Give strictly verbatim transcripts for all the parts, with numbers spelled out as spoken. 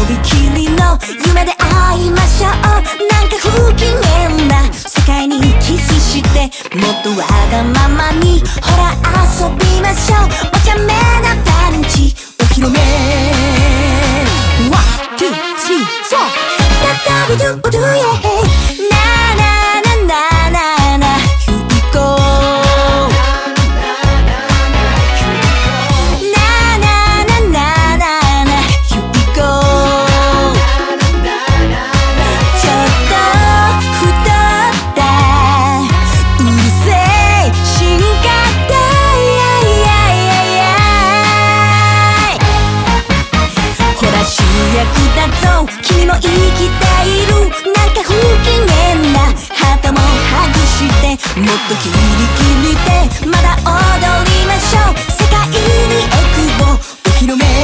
びきりの夢で会いましょう。なんか不機嫌な世界にキスして、もっとわがままにほら遊びましょう。お茶目なパンチお披露目。ワン、ツー、スリー、フォー。タタビドゥドゥイェイ。なななななな Here we go。君も生きている。なんか不機嫌な旗も外して、もっとキリキリでまだ踊りましょう。世界にエクボお披露目。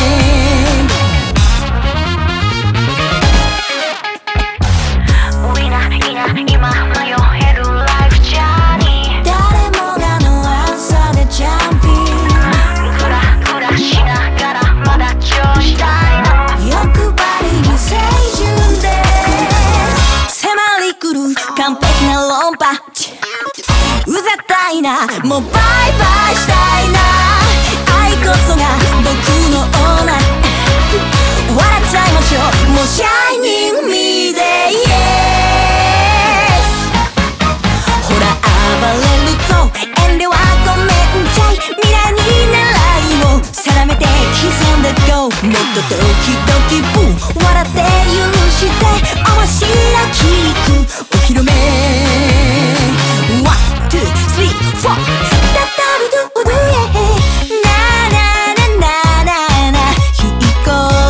ウィナーいな今迷えるライフジャーニー。誰もがの朝でチャンピオン。フラフラしながらまだ調子たいな。欲張りに青春で迫り来る完璧な論破。うざったいな、もうバイバイしたいな。愛こそが僕のオーナー。笑っちゃいましょう、もうシャイニングミーでイエス。ほら暴れるぞ、遠慮はごめんちゃい。未来に狙いを定めて刻んで GO。 もっとドキドキブー笑って許して面白きくお披露目。ワン、ツー、スリー、フォー。タタビドゥドゥイェイ。なななななな Here we go。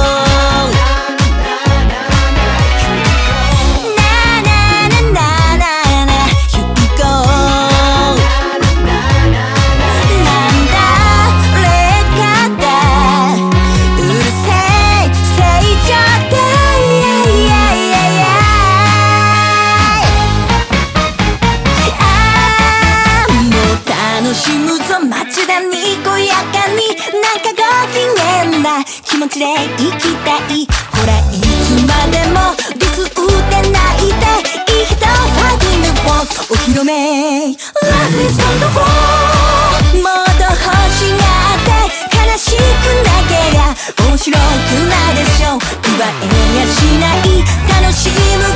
なななななな Here we go。 なんだレカだうるせえせいちゃったイエイエイエイエイ。あーもう楽しむぞ街だにこやかに。なんかご機嫌な気持ちで生きたい。ほらいつまでもディスってないで。いい人ファイティングフォースお披露目。 Life is wonderful。 もっと欲しがって悲しくなけりゃ面白くないでしょ。奪えやしない楽しむ